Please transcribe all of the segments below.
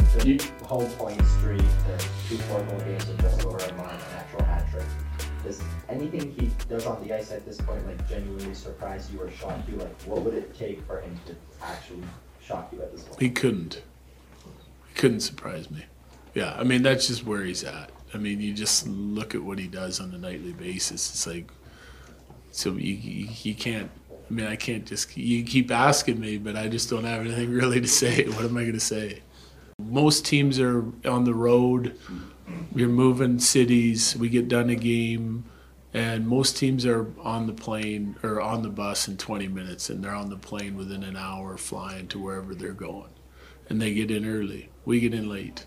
The home point streak, the 2 4-goal games in just over a month, an actual hat trick. Does anything he does on the ice at this point genuinely surprise you or shock you? What would it take for him to actually shock you at this point? He couldn't surprise me. Yeah, I mean, that's just where he's at. I mean, you just look at what he does on a nightly basis. It's like, so you can't, I mean, I can't just, you keep asking me, but I just don't have anything really to say. What am I going to say? Most teams are on the road. We're moving cities. We get done a game, and most teams are on the plane or on the bus in 20 minutes, and they're on the plane within an hour flying to wherever they're going. And they get in early. We get in late.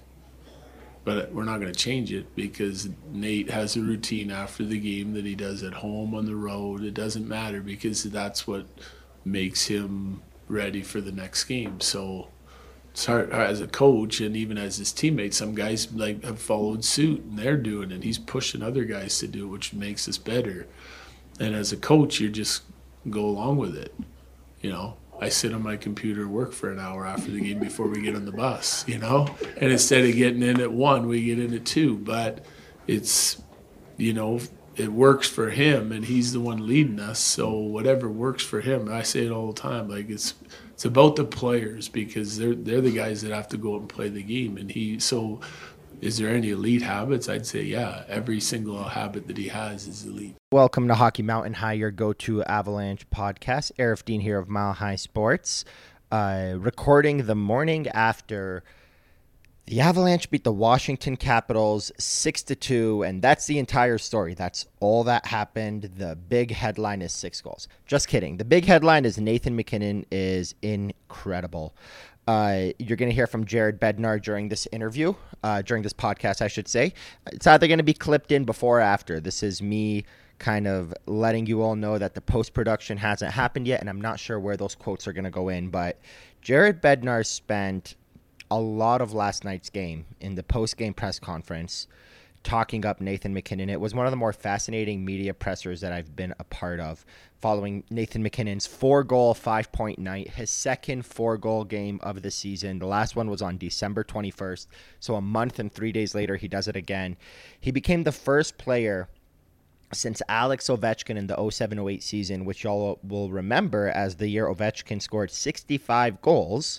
But we're not going to change it because Nate has a routine after the game that he does at home, on the road. It doesn't matter because that's what makes him ready for the next game. So it's hard as a coach and even as his teammates. Some guys have followed suit and they're doing it. He's pushing other guys to do it, which makes us better. And as a coach, you just go along with it, you know. I sit on my computer and work for an hour after the game before we get on the bus, you know? And instead of getting in at 1, we get in at 2. But it's, you know, it works for him, and he's the one leading us. So whatever works for him, I say it all the time, it's about the players because they're the guys that have to go out and play the game. And so is there any elite habits? I'd say, yeah, every single habit that he has is elite. Welcome to Hockey Mountain High, your go-to Avalanche podcast. Arif Dean here of Mile High Sports, recording the morning after the Avalanche beat the Washington Capitals 6-2, and that's the entire story. That's all that happened. The big headline is 6 goals. Just kidding. The big headline is Nathan MacKinnon is incredible. You're going to hear from Jared Bednar during this interview, during this podcast, I should say. It's either going to be clipped in before or after. This is me kind of letting you all know that the post-production hasn't happened yet, and I'm not sure where those quotes are going to go in, but Jared Bednar spent a lot of last night's game in the post-game press conference talking up Nathan MacKinnon. It was one of the more fascinating media pressers that I've been a part of, following Nathan MacKinnon's 4-goal, 5-point night, his second 4-goal game of the season. The last one was on December 21st, so a month and 3 days later, he does it again. He became the first player since Alex Ovechkin in the 07-08 season, which y'all will remember as the year Ovechkin scored 65 goals.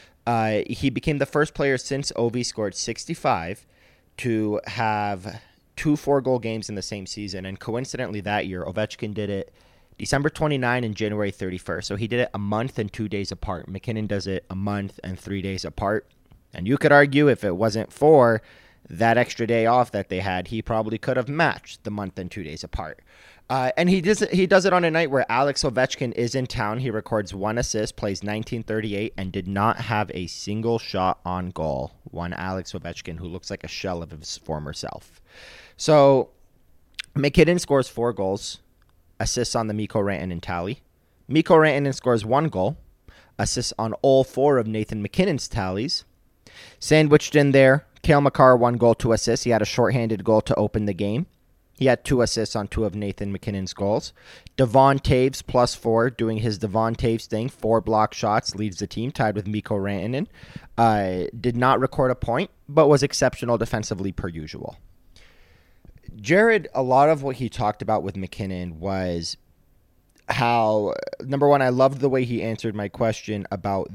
He became the first player since Ovi scored 65 to have 2 4-goal games in the same season. And coincidentally that year, Ovechkin did it December 29 and January 31st. So he did it a month and 2 days apart. MacKinnon does it a month and 3 days apart. And you could argue if it wasn't for that extra day off that they had, he probably could have matched the month and 2 days apart. And he does it on a night where Alex Ovechkin is in town. He records 1 assist, plays 1938, and did not have a single shot on goal. One Alex Ovechkin, who looks like a shell of his former self. So MacKinnon scores 4 goals, assists on the Mikko Rantanen tally. Mikko Rantanen scores 1 goal, assists on all 4 of Nathan MacKinnon's tallies. Sandwiched in there, Cale Makar 1 goal, 2 assists. He had a shorthanded goal to open the game. He had 2 assists on 2 of Nathan MacKinnon's goals. Devon Toews +4, doing his Devon Toews thing. 4 block shots, leads the team, tied with Mikko Rantanen. Did not record a point, but was exceptional defensively per usual. Jared, a lot of what he talked about with MacKinnon was how, number one, I loved the way he answered my question about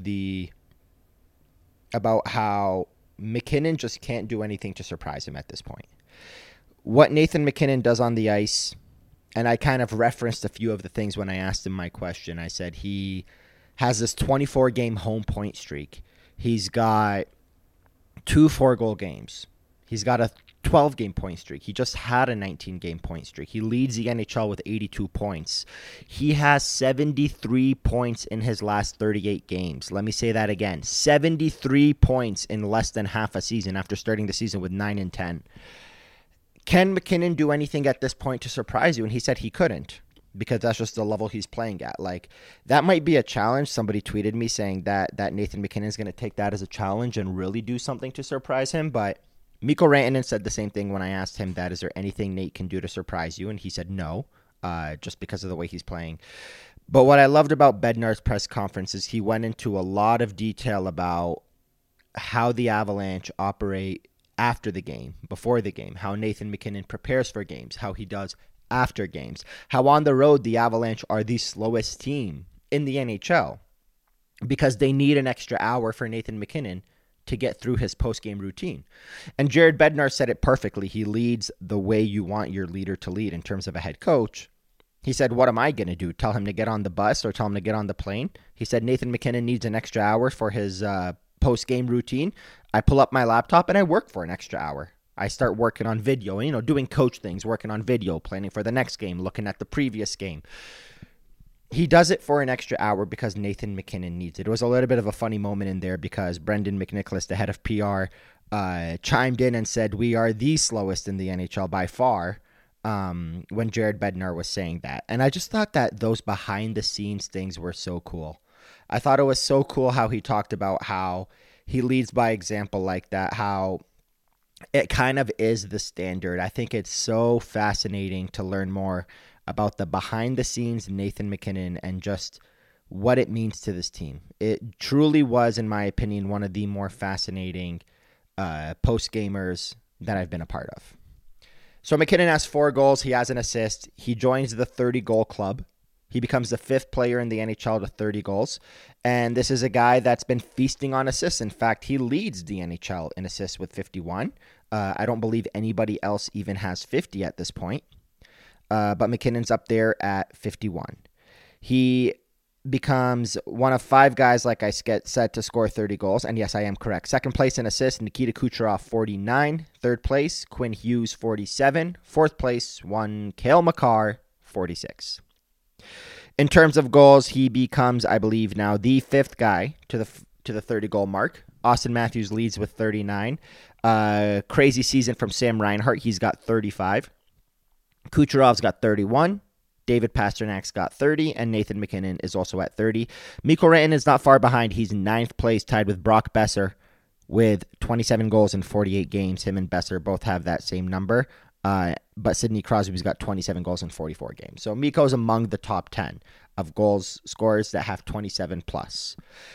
how MacKinnon just can't do anything to surprise him at this point. What Nathan MacKinnon does on the ice, and I kind of referenced a few of the things when I asked him my question. I said he has this 24-game home point streak. He's got 2 4-goal games. He's got a 12-game point streak. He just had a 19-game point streak. He leads the NHL with 82 points. He has 73 points in his last 38 games. Let me say that again. 73 points in less than half a season after starting the season with 9 and 10. Can MacKinnon do anything at this point to surprise you? And he said he couldn't, because that's just the level he's playing at. That might be a challenge. Somebody tweeted me saying that Nathan MacKinnon is going to take that as a challenge and really do something to surprise him. But Mikko Rantanen said the same thing when I asked him that. Is there anything Nate can do to surprise you? And he said no, just because of the way he's playing. But what I loved about Bednar's press conference is he went into a lot of detail about how the Avalanche operate after the game, before the game, how Nathan MacKinnon prepares for games, how he does after games, how on the road the Avalanche are the slowest team in the NHL because they need an extra hour for Nathan MacKinnon to get through his post-game routine. And Jared Bednar said it perfectly. He leads the way you want your leader to lead in terms of a head coach. He said, what am I going to do? Tell him to get on the bus or tell him to get on the plane? He said Nathan MacKinnon needs an extra hour for his post-game routine. I pull up my laptop and I work for an extra hour. I start working on video, doing coach things, working on video, planning for the next game, looking at the previous game. He does it for an extra hour because Nathan MacKinnon needs it. It was a little bit of a funny moment in there because Brendan McNicholas, the head of PR, chimed in and said, we are the slowest in the NHL by far, when Jared Bednar was saying that. And I just thought that those behind-the-scenes things were so cool. I thought it was so cool how he talked about how he leads by example like that, how it kind of is the standard. I think it's so fascinating to learn more about the behind-the-scenes Nathan MacKinnon and just what it means to this team. It truly was, in my opinion, one of the more fascinating post-gamers that I've been a part of. So MacKinnon has 4 goals. He has an assist. He joins the 30-goal club. He becomes the 5th player in the NHL with 30 goals. And this is a guy that's been feasting on assists. In fact, he leads the NHL in assists with 51. I don't believe anybody else even has 50 at this point. But MacKinnon's up there at 51. He becomes one of 5 guys, like I said, to score 30 goals. And yes, I am correct. Second place in assists, Nikita Kucherov, 49. Third place, Quinn Hughes, 47. Fourth place, Cale Makar, 46. In terms of goals, he becomes, I believe, now the 5th guy to the 30-goal mark. Austin Matthews leads with 39. Crazy season from Sam Reinhart. He's got 35. Kucherov's got 31. David Pasternak's got 30, and Nathan MacKinnon is also at 30. Mikko Rantanen is not far behind. He's 9th place, tied with Brock Besser with 27 goals in 48 games. Him and Besser both have that same number. But Sidney Crosby's got 27 goals in 44 games. So Mikko's among the top 10 of goals scorers that have 27 plus.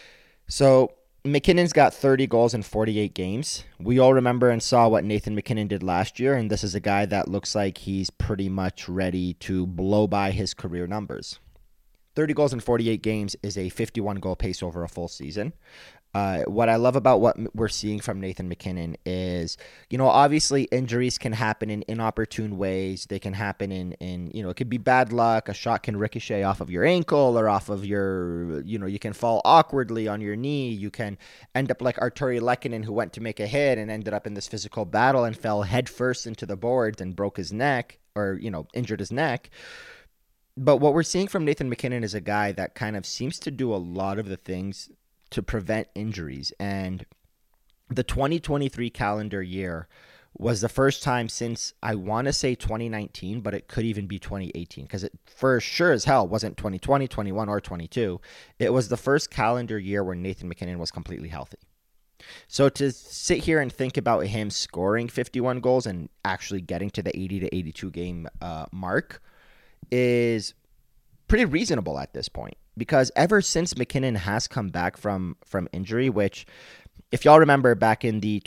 So MacKinnon's got 30 goals in 48 games. We all remember and saw what Nathan MacKinnon did last year, and this is a guy that looks like he's pretty much ready to blow by his career numbers. 30 goals in 48 games is a 51-goal pace over a full season. What I love about what we're seeing from Nathan MacKinnon is, obviously injuries can happen in inopportune ways. They can happen in it could be bad luck. A shot can ricochet off of your ankle or off of your, you can fall awkwardly on your knee. You can end up like Arturi Lehkonen, who went to make a hit and ended up in this physical battle and fell headfirst into the boards and broke his neck or, injured his neck. But what we're seeing from Nathan MacKinnon is a guy that kind of seems to do a lot of the things to prevent injuries. And the 2023 calendar year was the first time since, I want to say 2019, but it could even be 2018, because it for sure as hell wasn't 2020, 21, or 22. It was the first calendar year where Nathan MacKinnon was completely healthy. So to sit here and think about him scoring 51 goals and actually getting to the 80 to 82 game mark is pretty reasonable at this point, because ever since MacKinnon has come back from injury, which if y'all remember back in the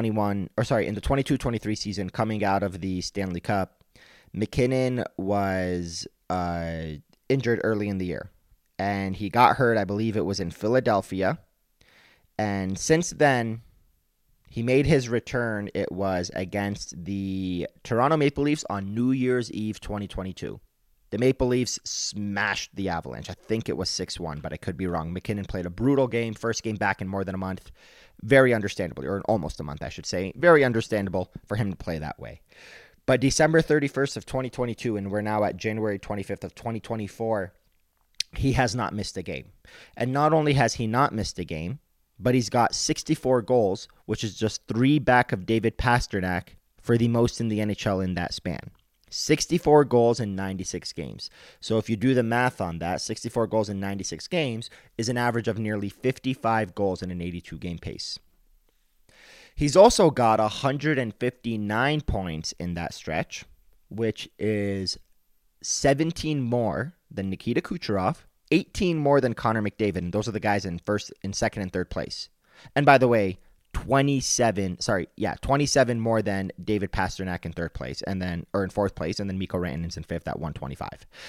22-23 season coming out of the Stanley Cup, MacKinnon was injured early in the year and he got hurt. I believe it was in Philadelphia. And since then, he made his return. It was against the Toronto Maple Leafs on New Year's Eve 2022. The Maple Leafs smashed the Avalanche. I think it was 6-1, but I could be wrong. MacKinnon played a brutal game, first game back in more than a month. Very understandable, or almost a month, I should say. Very understandable for him to play that way. But December 31st of 2022, and we're now at January 25th of 2024, he has not missed a game. And not only has he not missed a game, but he's got 64 goals, which is just 3 back of David Pastrnak for the most in the NHL in that span. 64 goals in 96 games. So if you do the math on that, 64 goals in 96 games is an average of nearly 55 goals in an 82-game pace. He's also got 159 points in that stretch, which is 17 more than Nikita Kucherov, 18 more than Connor McDavid, and those are the guys in first, in second, and third place. And by the way, 27 more than David Pasternak in third place, in fourth place, and then Mikko Rantanen's in fifth at 125.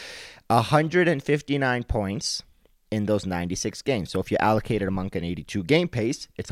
159 points in those 96 games. So if you allocate it among an 82 game pace, it's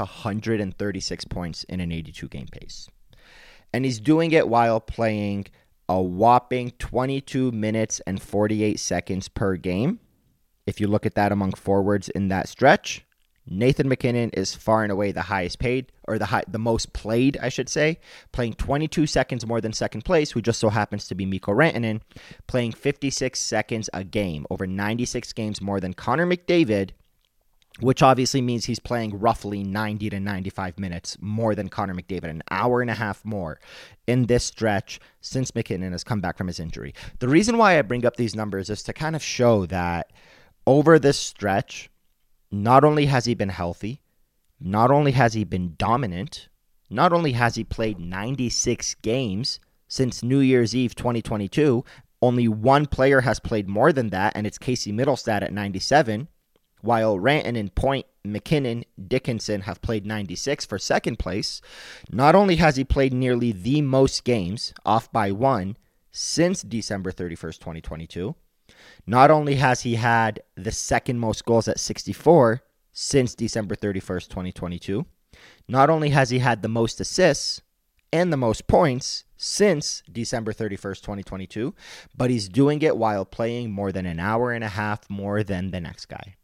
136 points in an 82 game pace. And he's doing it while playing a whopping 22 minutes and 48 seconds per game. If you look at that among forwards in that stretch, Nathan MacKinnon is far and away the highest paid, or the most played, I should say, playing 22 seconds more than second place, who just so happens to be Mikko Rantanen, playing 56 seconds a game, over 96 games more than Connor McDavid, which obviously means he's playing roughly 90 to 95 minutes more than Connor McDavid, an hour and a half more in this stretch since McKinnon has come back from his injury. The reason why I bring up these numbers is to kind of show that over this stretch, not only has he been healthy, not only has he been dominant, not only has he played 96 games since New Year's Eve 2022, only one player has played more than that, and it's Casey Middlestad at 97, while Rantanen, Point, McKinnon, Dickinson have played 96 for second place. Not only has he played nearly the most games, off by one, since December 31st, 2022, not only has he had the second most goals at 64 since December 31st, 2022, not only has he had the most assists and the most points since December 31st, 2022, but he's doing it while playing more than an hour and a half more than the next guy.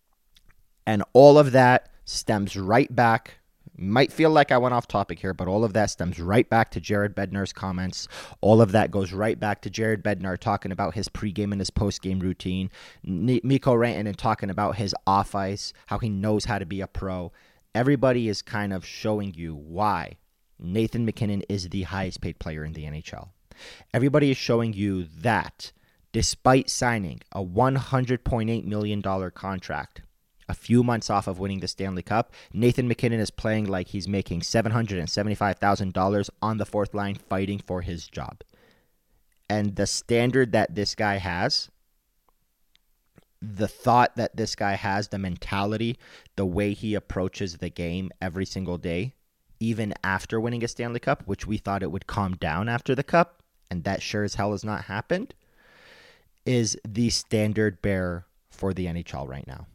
And all of that stems right back. Might feel like I went off topic here, but all of that stems right back to Jared Bednar's comments. All of that goes right back to Jared Bednar talking about his pregame and his postgame routine. Mikko Rantanen talking about his off ice, how he knows how to be a pro. Everybody is kind of showing you why Nathan MacKinnon is the highest paid player in the NHL. Everybody is showing you that despite signing a $100.8 million contract, a few months off of winning the Stanley Cup, Nathan MacKinnon is playing like he's making $775,000 on the fourth line fighting for his job. And the standard that this guy has, the thought that this guy has, the mentality, the way he approaches the game every single day, even after winning a Stanley Cup, which we thought it would calm down after the Cup, and that sure as hell has not happened, is the standard bearer for the NHL right now.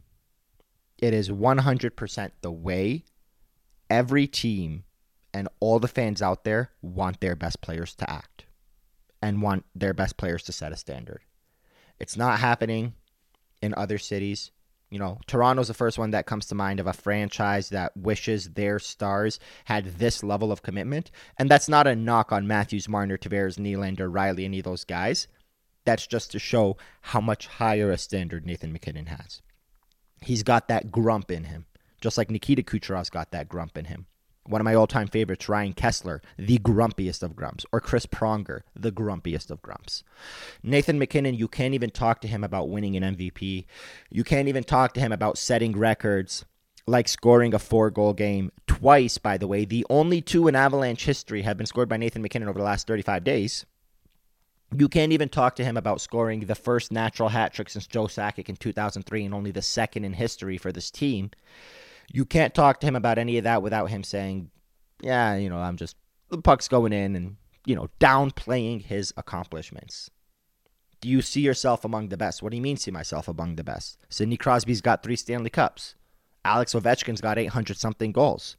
It is 100% the way every team and all the fans out there want their best players to act and want their best players to set a standard. It's not happening in other cities. You know, Toronto's the first one that comes to mind of a franchise that wishes their stars had this level of commitment. And that's not a knock on Matthews, Marner, Tavares, Nylander, Riley, any of those guys. That's just to show how much higher a standard Nathan MacKinnon has. He's got that grump in him, just like Nikita Kucherov's got that grump in him. One of my all-time favorites, Ryan Kessler, the grumpiest of grumps, or Chris Pronger, the grumpiest of grumps. Nathan MacKinnon, you can't even talk to him about winning an MVP. You can't even talk to him about setting records, like scoring a 4-goal game twice, by the way. The only two in Avalanche history have been scored by Nathan MacKinnon over the last 35 days. You can't even talk to him about scoring the first natural hat trick since Joe Sakic in 2003 and only the second in history for this team. You can't talk to him about any of that without him saying, yeah, the puck's going in and, downplaying his accomplishments. Do you see yourself among the best? What do you mean see myself among the best? Sidney Crosby's got 3 Stanley Cups. Alex Ovechkin's got 800-something goals.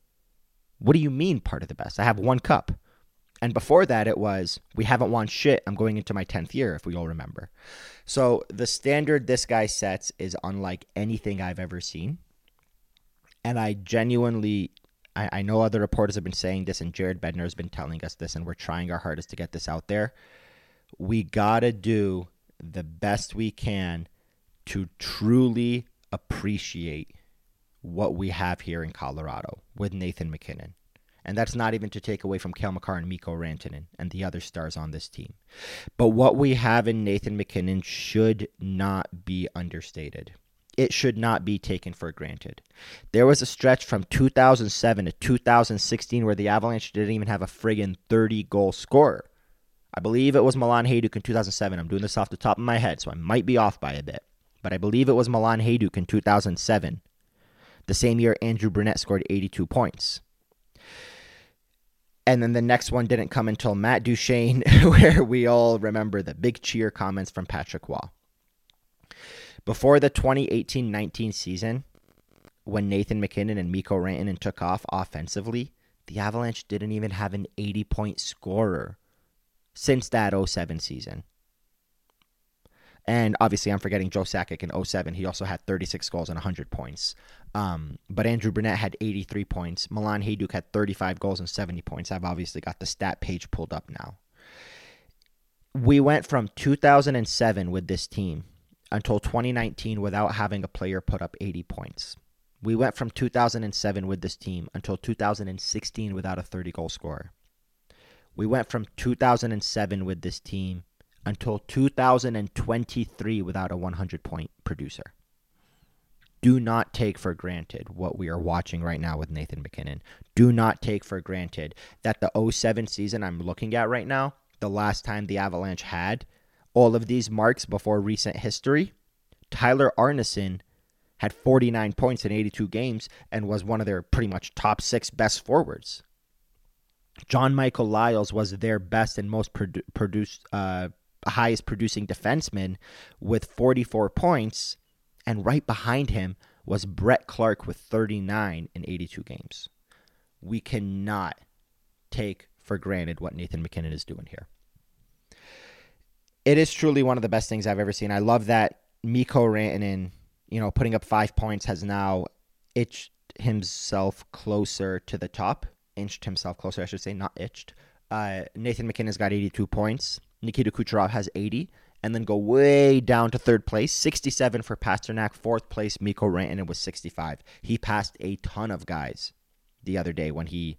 What do you mean part of the best? I have 1 cup. And before that, it was, we haven't won shit. I'm going into my 10th year, if we all remember. So the standard this guy sets is unlike anything I've ever seen. And I genuinely, I know other reporters have been saying this, and Jared Bednar has been telling us this, and we're trying our hardest to get this out there. We got to do the best we can to truly appreciate what we have here in Colorado with Nathan MacKinnon. And that's not even to take away from Cale Makar and Mikko Rantanen and the other stars on this team. But what we have in Nathan MacKinnon should not be understated. It should not be taken for granted. There was a stretch from 2007 to 2016 where the Avalanche didn't even have a friggin' 30-goal scorer. I believe it was Milan Hajduk in 2007. I'm doing this off the top of my head, so I might be off by a bit. But I believe it was Milan Hajduk in 2007 The same year, Andrew Brunette scored 82 points. And then the next one didn't come until Matt Duchene, where we all remember the big cheer comments from Patrick Waugh. Before the 2018-19 season, when Nathan MacKinnon and Mikko Rantanen took off offensively, the Avalanche didn't even have an 80-point scorer since that 07 season. And obviously, I'm forgetting Joe Sakic in 07. He also had 36 goals and 100 points. But Andrew Brunette had 83 points. Milan Hajduk had 35 goals and 70 points. I've obviously got the stat page pulled up now. We went from 2007 with this team until 2019 without having a player put up 80 points. We went from 2007 with this team until 2016 without a 30-goal scorer. We went from 2007 with this team until 2023 without a 100-point producer. Do not take for granted what we are watching right now with Nathan MacKinnon. Do not take for granted that the 07 season I'm looking at right now, the last time the Avalanche had all of these marks before recent history, Tyler Arnason had 49 points in 82 games and was one of their pretty much top 6 best forwards. John Michael Lyles was their best and most highest producing defenseman with 44 points, and right behind him was Brett Clark with 39 in 82 games. We cannot take for granted what Nathan MacKinnon is doing here. It is truly one of the best things I've ever seen. I love that Mikko Rantanen, putting up 5 points, has now inched himself closer to the top. Nathan MacKinnon's got 82 points. Nikita Kucherov has 80. And then go way down to third place, 67 for Pasternak. Fourth place, Mikko Rantanen was 65. He passed a ton of guys the other day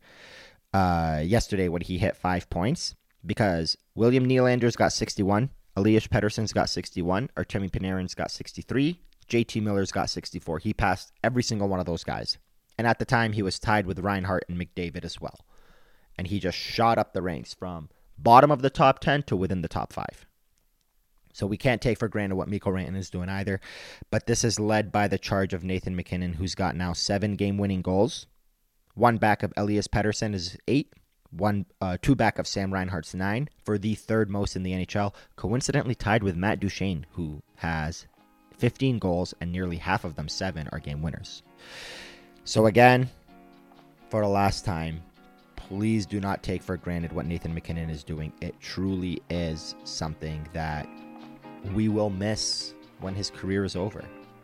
yesterday when he hit 5 points, because William Nylander's got 61, Elias Pettersson's got 61, Artemi Panarin's got 63, JT Miller's got 64. He passed every single one of those guys. And at the time, he was tied with Reinhart and McDavid as well. And he just shot up the ranks from bottom of the top 10 to within the top 5. So we can't take for granted what Mikko Rantanen is doing either. But this is led by the charge of Nathan MacKinnon, who's got now 7 game-winning goals. One back of Elias Pettersson is 8. Two back of Sam Reinhart's 9, for the third most in the NHL. Coincidentally tied with Matt Duchene, who has 15 goals, and nearly half of them, 7, are game winners. So again, for the last time, please do not take for granted what Nathan MacKinnon is doing. It truly is something that we will miss when his career is over.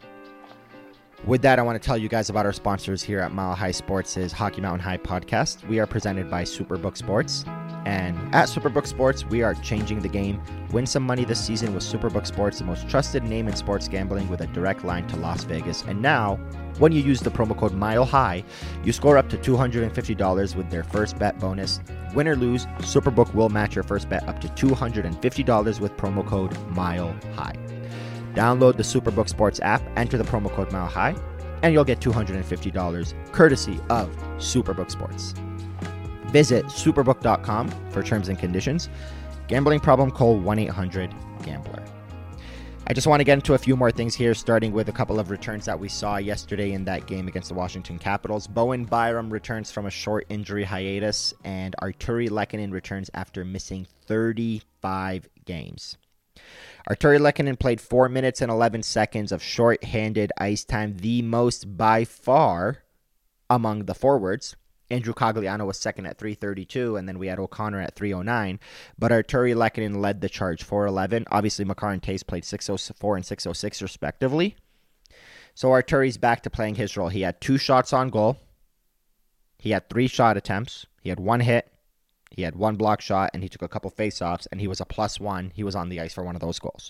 With that, I want to tell you guys about our sponsors here at Mile High Sports' Hockey Mountain High podcast. We are presented by Superbook Sports. And at Superbook Sports, we are changing the game. Win some money this season with Superbook Sports, the most trusted name in sports gambling with a direct line to Las Vegas. And now, when you use the promo code MILEHIGH, you score up to $250 with their first bet bonus. Win or lose, Superbook will match your first bet up to $250 with promo code MILEHIGh. Download the Superbook Sports app, enter the promo code MILEHIGH, and you'll get $250 courtesy of Superbook Sports. Visit superbook.com for terms and conditions. Gambling problem, call 1-800-GAMBLER. I just want to get into a few more things here, starting with a couple of returns that we saw yesterday in that game against the Washington Capitals. Bowen Byram returns from a short injury hiatus, and Artturi Lehkonen returns after missing 35 games. Artturi Lehkonen played 4 minutes and 11 seconds of short-handed ice time, the most by far among the forwards. Andrew Cogliano was second at 3:32, and then we had O'Connor at 3:09. But Artturi Lehkonen led the charge, 4:11. Obviously, Makar and Taves played 6:04 and 6:06 respectively. So Artturi's back to playing his role. He had 2 shots on goal. He had 3 shot attempts. He had 1 hit. He had 1 block shot, and he took a couple face-offs, and he was a +1. He was on the ice for one of those goals.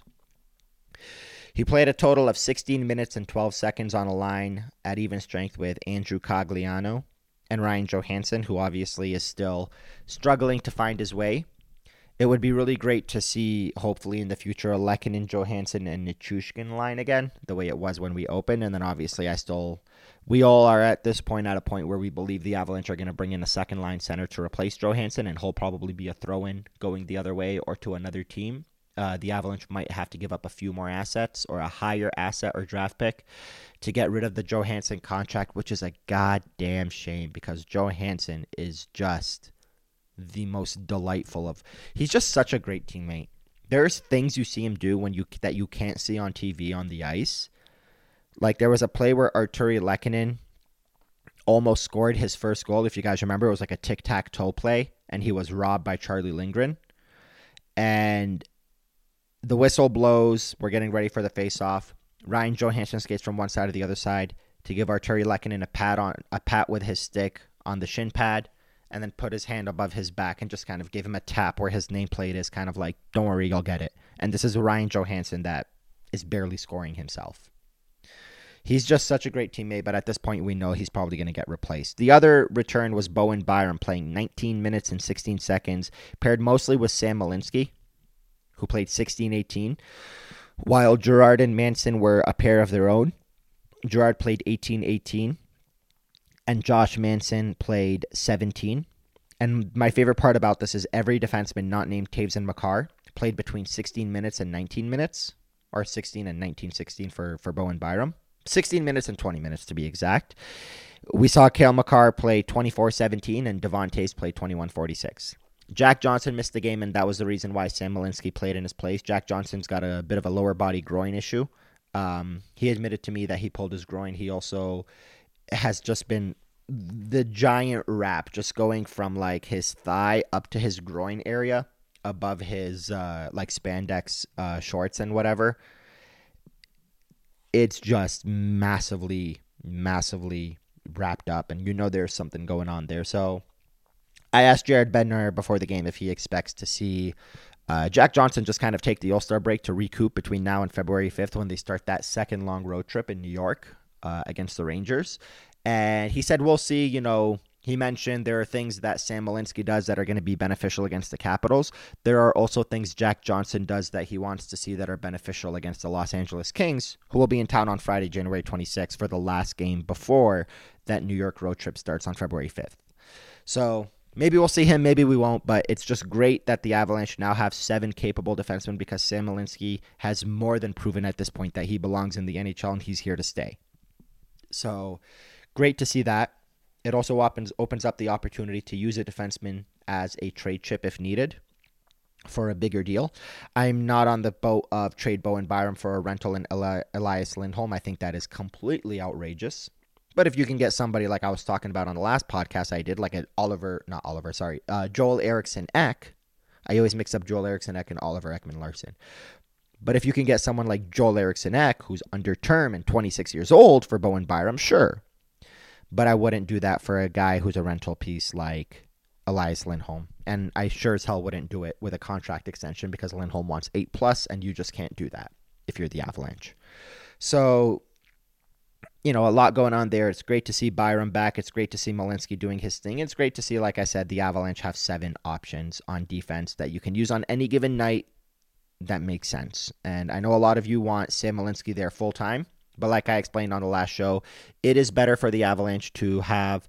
He played a total of 16 minutes and 12 seconds on a line at even strength with Andrew Cogliano and Ryan Johansson, who obviously is still struggling to find his way. It would be really great to see, hopefully in the future, a Lehkonen, Johansson, and Nichushkin line again, the way it was when we opened. And then obviously we all are at this point at a point where we believe the Avalanche are going to bring in a second-line center to replace Johansson, and he'll probably be a throw-in going the other way or to another team. the Avalanche might have to give up a few more assets or a higher asset or draft pick to get rid of the Johansson contract, which is a goddamn shame because Johansson is just the most delightful of. He's just such a great teammate. There's things you see him do that you can't see on TV on the ice. Like there was a play where Arturi Lehkonen almost scored his first goal. If you guys remember, it was like a tic-tac-toe play, and he was robbed by Charlie Lindgren. And the whistle blows. We're getting ready for the face-off. Ryan Johansson skates from one side to the other side to give Arturi Lehkonen a pat with his stick on the shin pad, and then put his hand above his back and just kind of gave him a tap where his nameplate is, kind of like, don't worry, you'll get it. And this is Ryan Johansson that is barely scoring himself. He's just such a great teammate, but at this point we know he's probably going to get replaced. The other return was Bowen Byram playing 19 minutes and 16 seconds, paired mostly with Sam Malinsky, who played 16-18, while Gerard and Manson were a pair of their own. Gerard played 18-18, and Josh Manson played 17. And my favorite part about this is every defenseman not named Taves and Makar played between 16 minutes and 19 minutes, or 16 and 19-16 for Bowen Byram. 16 minutes and 20 minutes to be exact. We saw Cale Makar play 24-17 and Devon Taves play 21-46. Jack Johnson missed the game, and that was the reason why Sam Malinsky played in his place. Jack Johnson's got a bit of a lower body groin issue. He admitted to me that he pulled his groin. He also has just been the giant wrap, just going from like his thigh up to his groin area above his like spandex shorts and whatever. It's just massively wrapped up, and you know there's something going on there. So I asked Jared Bednar before the game if he expects to see Jack Johnson just kind of take the All-Star break to recoup between now and February 5th when they start that second long road trip in New York against the Rangers. And he said, we'll see. You know, he mentioned there are things that Sam Malinsky does that are going to be beneficial against the Capitals. There are also things Jack Johnson does that he wants to see that are beneficial against the Los Angeles Kings, who will be in town on Friday, January 26th, for the last game before that New York road trip starts on February 5th. So maybe we'll see him, maybe we won't, but it's just great that the Avalanche now have 7 capable defensemen because Sam Malinsky has more than proven at this point that he belongs in the NHL and he's here to stay. So great to see that. It also opens up the opportunity to use a defenseman as a trade chip if needed for a bigger deal. I'm not on the boat of trade Bowen Byram for a rental in Elias Lindholm. I think that is completely outrageous. But if you can get somebody like I was talking about on the last podcast I did, like an Joel Eriksson Ek. I always mix up Joel Eriksson Ek and Oliver Ekman-Larsson. But if you can get someone like Joel Eriksson Ek, who's under term and 26 years old for Bowen Byram, sure. But I wouldn't do that for a guy who's a rental piece like Elias Lindholm. And I sure as hell wouldn't do it with a contract extension because Lindholm wants 8+, and you just can't do that if you're the Avalanche. So, you know, a lot going on there. It's great to see Byram back. It's great to see Malinsky doing his thing. It's great to see, like I said, the Avalanche have 7 options on defense that you can use on any given night that makes sense. And I know a lot of you want Sam Malinsky there full-time. But like I explained on the last show, it is better for the Avalanche to have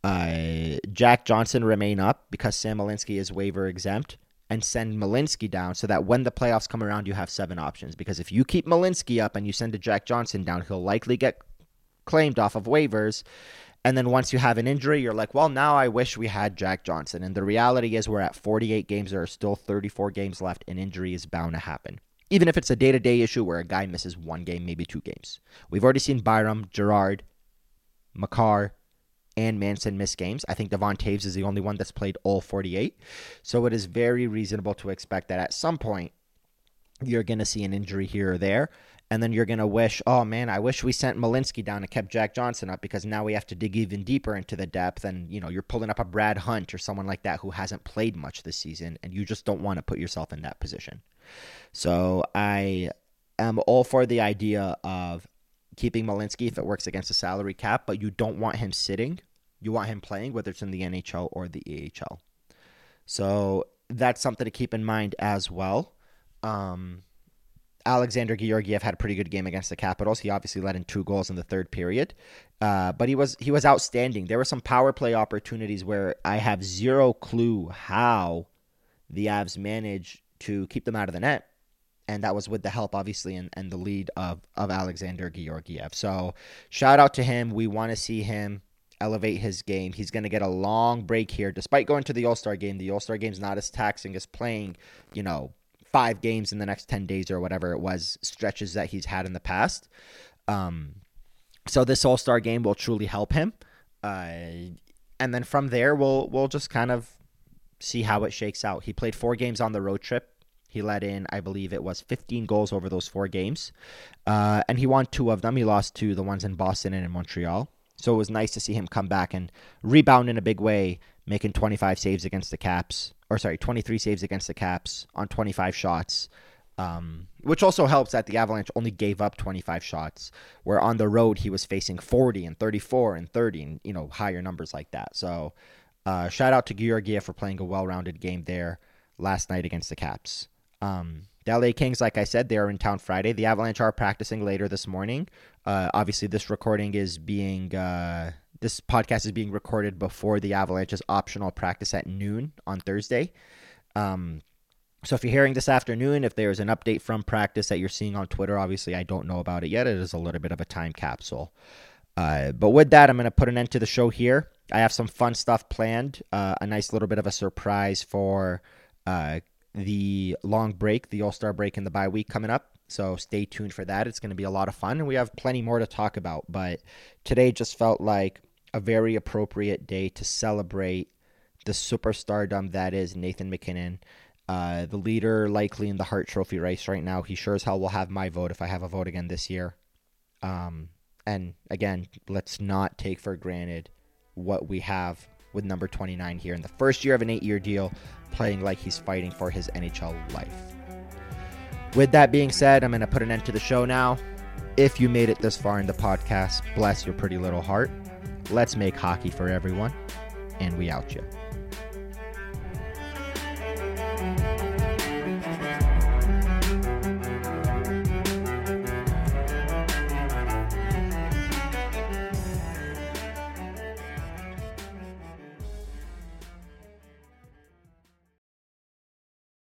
Jack Johnson remain up because Sam Malinsky is waiver exempt and send Malinsky down so that when the playoffs come around, you have 7 options. Because if you keep Malinsky up and you send a Jack Johnson down, he'll likely get claimed off of waivers. And then once you have an injury, you're like, well, now I wish we had Jack Johnson. And the reality is we're at 48 games. There are still 34 games left, and injury is bound to happen. Even if it's a day-to-day issue where a guy misses 1 game, maybe 2 games. We've already seen Byram, Gerard, Makar, and Manson miss games. I think Devon Taves is the only one that's played all 48. So it is very reasonable to expect that at some point you're going to see an injury here or there. And then you're going to wish, oh man, I wish we sent Malinsky down and kept Jack Johnson up because now we have to dig even deeper into the depth. And, you know, you're pulling up a Brad Hunt or someone like that who hasn't played much this season. And you just don't want to put yourself in that position. So I am all for the idea of keeping Malinsky if it works against the salary cap, but you don't want him sitting. You want him playing, whether it's in the NHL or the AHL. So that's something to keep in mind as well. Alexander Georgiev had a pretty good game against the Capitals. He obviously let in 2 goals in the third period, but he was outstanding. There were some power play opportunities where I have zero clue how the Avs managed to keep them out of the net. And that was with the help, obviously, and the lead of Alexander Georgiev. So shout out to him. We want to see him elevate his game. He's going to get a long break here. Despite going to the All-Star game, the All-Star game is not as taxing as playing, 5 games in the next 10 days or whatever it was, stretches that he's had in the past. So this All-Star game will truly help him. And then from there, we'll just kind of see how it shakes out. He played 4 games on the road trip. He let in, I believe it was 15 goals over those 4 games. And he won 2 of them. He lost to the ones in Boston and in Montreal. So it was nice to see him come back and rebound in a big way, making 23 saves against the Caps on 25 shots. Which also helps that the Avalanche only gave up 25 shots, where on the road he was facing 40 and 34 and 30 and, higher numbers like that. So shout out to Georgiev for playing a well-rounded game there last night against the Caps. The LA Kings, like I said, they're in town Friday. The Avalanche are practicing later this morning. Obviously, this podcast is being recorded before the Avalanche's optional practice at noon on Thursday. So if you're hearing this afternoon, if there's an update from practice that you're seeing on Twitter, obviously I don't know about it yet. It is a little bit of a time capsule. But with that, I'm going to put an end to the show here. I have some fun stuff planned. A nice little bit of a surprise for the long break, the All-Star break and the bye week coming up. So stay tuned for that. It's going to be a lot of fun, and we have plenty more to talk about. But today just felt like a very appropriate day to celebrate the superstardom that is Nathan MacKinnon, the leader likely in the Hart Trophy race right now. He sure as hell will have my vote if I have a vote again this year. And again, let's not take for granted what we have with number 29 here in the first year of an 8-year deal, playing like he's fighting for his NHL life. With that being said, I'm going to put an end to the show now. If you made it this far in the podcast, bless your pretty little heart. Let's make hockey for everyone, and we out you.